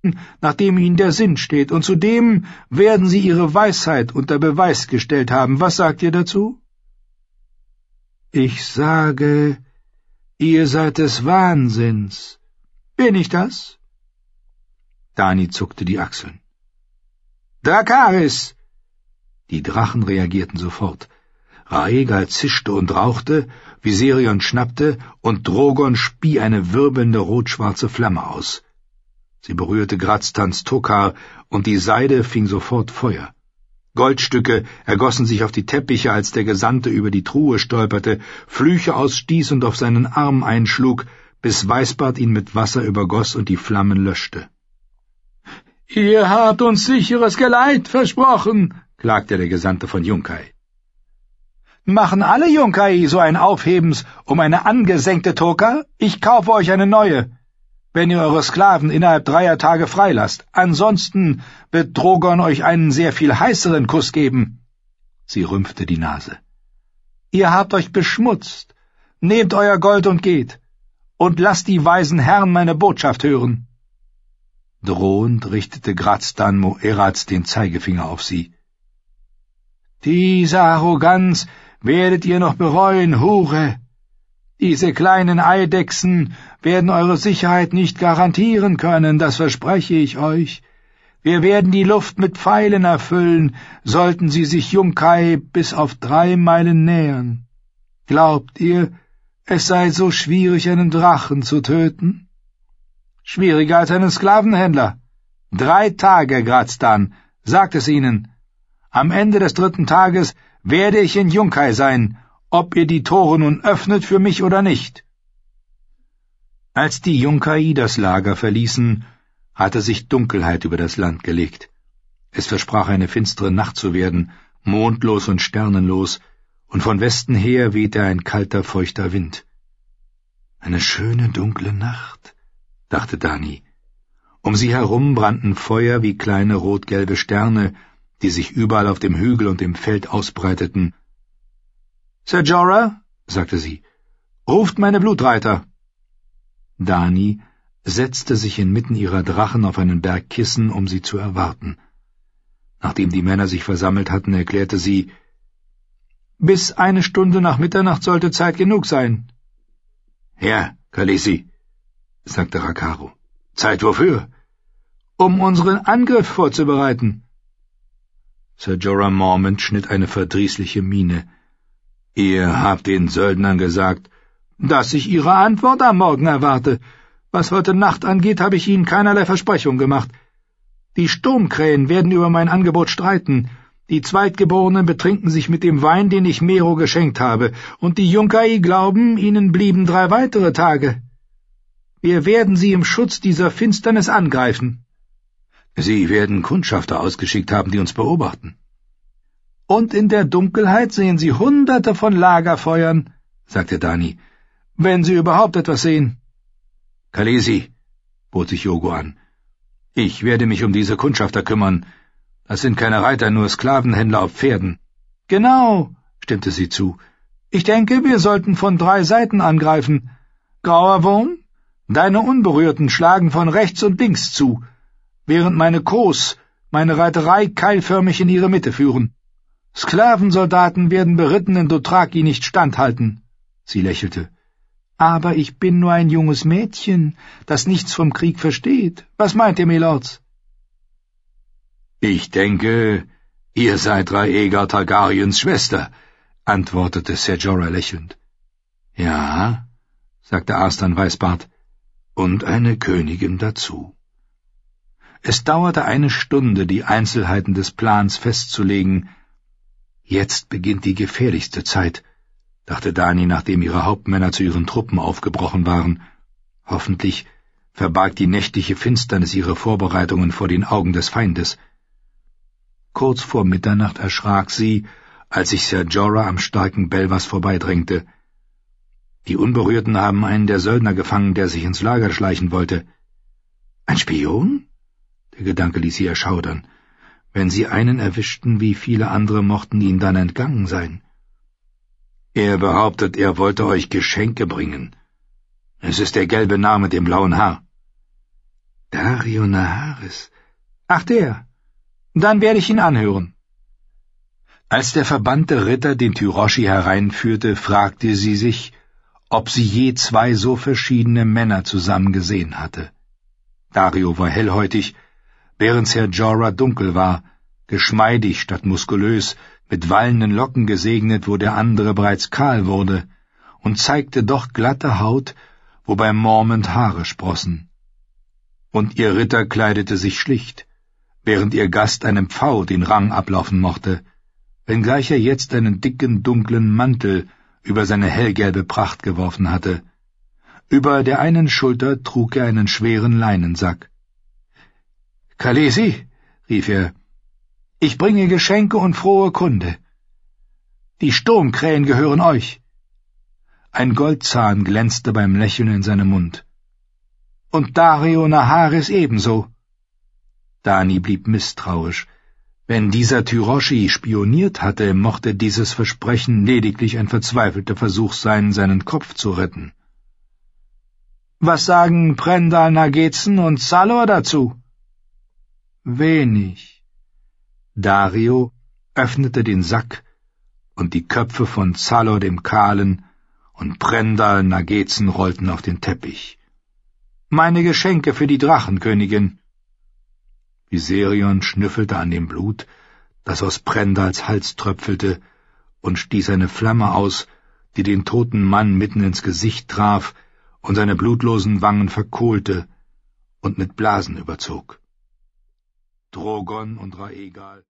nachdem ihnen der Sinn steht, und zudem werden sie ihre Weisheit unter Beweis gestellt haben. Was sagt ihr dazu? Ich sage, ihr seid des Wahnsinns. Bin ich das? Dani zuckte die Achseln. Drakaris! Die Drachen reagierten sofort. Raegal zischte und rauchte, Viserion schnappte, und Drogon spie eine wirbelnde rot-schwarze Flamme aus. Sie berührte Graztans Tokar, und die Seide fing sofort Feuer. Goldstücke ergossen sich auf die Teppiche, als der Gesandte über die Truhe stolperte, Flüche ausstieß und auf seinen Arm einschlug, bis Weißbart ihn mit Wasser übergoss und die Flammen löschte. »Ihr habt uns sicheres Geleit versprochen«, klagte der Gesandte von Yunkai. »Machen alle Yunkai so ein Aufhebens um eine angesenkte Toka? Ich kaufe euch eine neue, wenn ihr eure Sklaven innerhalb 3 Tage freilasst. Ansonsten wird Drogon euch einen sehr viel heißeren Kuss geben.« Sie rümpfte die Nase. »Ihr habt euch beschmutzt. Nehmt euer Gold und geht. Und lasst die weisen Herren meine Botschaft hören.« Drohend richtete Grazdan Moeraz den Zeigefinger auf sie. »Diese Arroganz werdet ihr noch bereuen, Hure. Diese kleinen Eidechsen werden eure Sicherheit nicht garantieren können, das verspreche ich euch. Wir werden die Luft mit Pfeilen erfüllen, sollten sie sich Yunkai bis auf 3 Meilen nähern. Glaubt ihr, es sei so schwierig, einen Drachen zu töten? Schwieriger als einen Sklavenhändler. 3 Tage, Grazdan, sagt es ihnen. Am Ende des 3. Tages werde ich in Yunkai sein, ob ihr die Tore nun öffnet für mich oder nicht.« Als die Yunkai das Lager verließen, hatte sich Dunkelheit über das Land gelegt. Es versprach eine finstere Nacht zu werden, mondlos und sternenlos, und von Westen her wehte ein kalter, feuchter Wind. »Eine schöne, dunkle Nacht«, dachte Dani. Um sie herum brannten Feuer wie kleine rot-gelbe Sterne, die sich überall auf dem Hügel und im Feld ausbreiteten. »Ser Jorah«, sagte sie, »ruft meine Blutreiter.« Dani setzte sich inmitten ihrer Drachen auf einen Berg Kissen, um sie zu erwarten. Nachdem die Männer sich versammelt hatten, erklärte sie, »Bis 1 Stunde nach Mitternacht sollte Zeit genug sein.« »Ja, Khaleesi«, sagte Rakharo. »Zeit wofür?« »Um unseren Angriff vorzubereiten.« Ser Jorah Mormont schnitt eine verdrießliche Miene. »Ihr habt den Söldnern gesagt, dass ich ihre Antwort am Morgen erwarte. Was heute Nacht angeht, habe ich ihnen keinerlei Versprechung gemacht. Die Sturmkrähen werden über mein Angebot streiten. Die Zweitgeborenen betrinken sich mit dem Wein, den ich Mero geschenkt habe, und die Yunkai glauben, ihnen blieben 3 weitere Tage. Wir werden sie im Schutz dieser Finsternis angreifen.« »Sie werden Kundschafter ausgeschickt haben, die uns beobachten.« »Und in der Dunkelheit sehen sie Hunderte von Lagerfeuern«, sagte Dani, »wenn sie überhaupt etwas sehen.« »Khaleesi«, bot sich Yogo an, »ich werde mich um diese Kundschafter kümmern. Das sind keine Reiter, nur Sklavenhändler auf Pferden.« »Genau«, stimmte sie zu, »ich denke, wir sollten von 3 Seiten angreifen. Grauer Wurm, deine Unberührten schlagen von rechts und links zu, während meine Kos meine Reiterei keilförmig in ihre Mitte führen. Sklavensoldaten werden berittenen Dothraki nicht standhalten.« Sie lächelte. »Aber ich bin nur ein junges Mädchen, das nichts vom Krieg versteht. Was meint ihr, Milords?« »Ich denke, ihr seid Rhaegar Targaryens Schwester«, antwortete Ser Jorah lächelnd. »Ja«, sagte Arstan Weißbart, »und eine Königin dazu.« Es dauerte 1 Stunde, die Einzelheiten des Plans festzulegen. »Jetzt beginnt die gefährlichste Zeit«, dachte Dani, nachdem ihre Hauptmänner zu ihren Truppen aufgebrochen waren. Hoffentlich verbarg die nächtliche Finsternis ihre Vorbereitungen vor den Augen des Feindes. Kurz vor Mitternacht erschrak sie, als sich Ser Jorah am starken Belwas vorbeidrängte. Die Unberührten haben einen der Söldner gefangen, der sich ins Lager schleichen wollte. »Ein Spion?« Der Gedanke ließ sie erschaudern. Wenn sie einen erwischten, wie viele andere mochten ihnen dann entgangen sein. »Er behauptet, er wollte euch Geschenke bringen. Es ist der gelbe Narr mit dem blauen Haar.« Daario Naharis. Ach, der. Dann werde ich ihn anhören. Als der verbannte Ritter den Tyroshi hereinführte, fragte sie sich, ob sie je zwei so verschiedene Männer zusammen gesehen hatte. Daario war hellhäutig, während Ser Jorah dunkel war, geschmeidig statt muskulös, mit wallenden Locken gesegnet, wo der andere bereits kahl wurde, und zeigte doch glatte Haut, wo bei Mormont Haare sprossen. Und ihr Ritter kleidete sich schlicht, während ihr Gast einem Pfau den Rang ablaufen mochte, wenngleich er jetzt einen dicken, dunklen Mantel über seine hellgelbe Pracht geworfen hatte. Über der einen Schulter trug er einen schweren Leinensack. »Khaleesi«, rief er, »ich bringe Geschenke und frohe Kunde. Die Sturmkrähen gehören euch.« Ein Goldzahn glänzte beim Lächeln in seinem Mund. »Und Daario Naharis ebenso.« Dany blieb misstrauisch. Wenn dieser Tyroshi spioniert hatte, mochte dieses Versprechen lediglich ein verzweifelter Versuch sein, seinen Kopf zu retten. »Was sagen Prendal Nagezen und Salor dazu?« »Wenig.« Daario öffnete den Sack, und die Köpfe von Salor dem Kahlen und Prendal Nagezen rollten auf den Teppich. »Meine Geschenke für die Drachenkönigin.« Viserion schnüffelte an dem Blut, das aus Prendals Hals tröpfelte, und stieß eine Flamme aus, die den toten Mann mitten ins Gesicht traf und seine blutlosen Wangen verkohlte und mit Blasen überzog. Drogon und Rhaegal